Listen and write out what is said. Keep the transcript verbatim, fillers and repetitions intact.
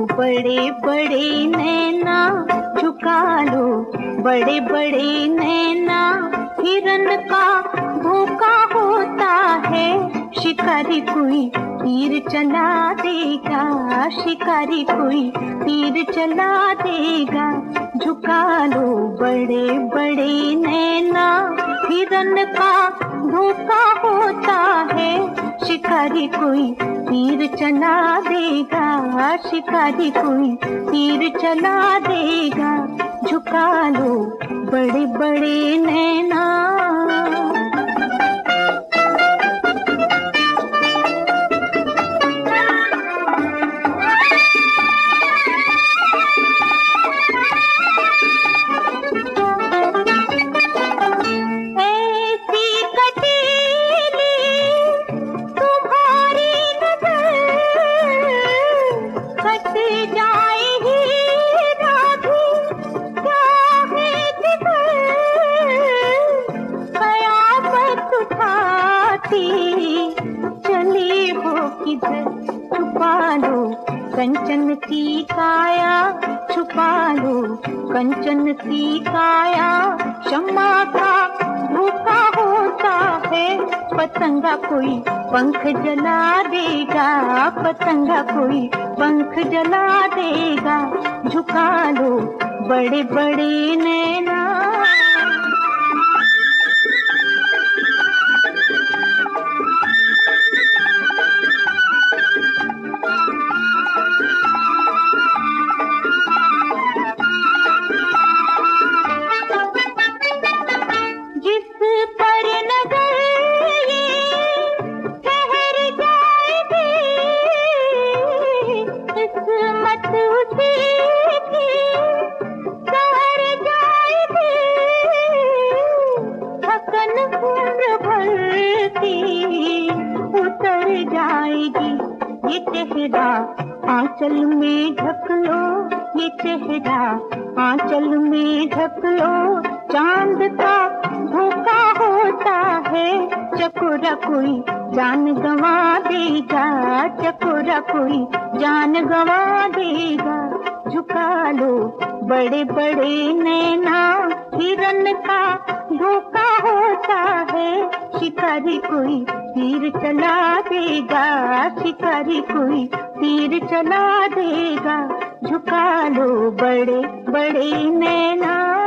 बड़े बड़े नैना झुका लो, बड़े बड़े नैना हिरन का भूखा होता है। शिकारी कोई तीर चला देगा, शिकारी कोई तीर चला देगा। झुका लो बड़े बड़े नैना हिरन का भूखा होता है। शिकारी कोई तीर चला देगा, शिकारी कोई तीर चला देगा। झुका लो बड़े बड़े नैना। चली हो किधर छुपा लो कंचन की काया, छुपा लो कंचन की काया। शम्मा का भूखा होता है, पतंगा कोई पंख जला देगा, पतंगा कोई पंख जला देगा। झुका लो बड़े बड़े नैना। उतर जाएगी ये चेहरा आंचल में ढक लो, ये चेहरा आंचल में ढक लो। चांद का धोखा होता है, चकोरा कोई जान गंवा देगा, चकोरा कोई जान गंवा देगा। झुका लो बड़े बड़े नैना हिरन का धोखा होता है। शिकारी कोई तीर चला देगा, शिकारी कोई तीर चला देगा। झुका लो बड़े बड़े नैना।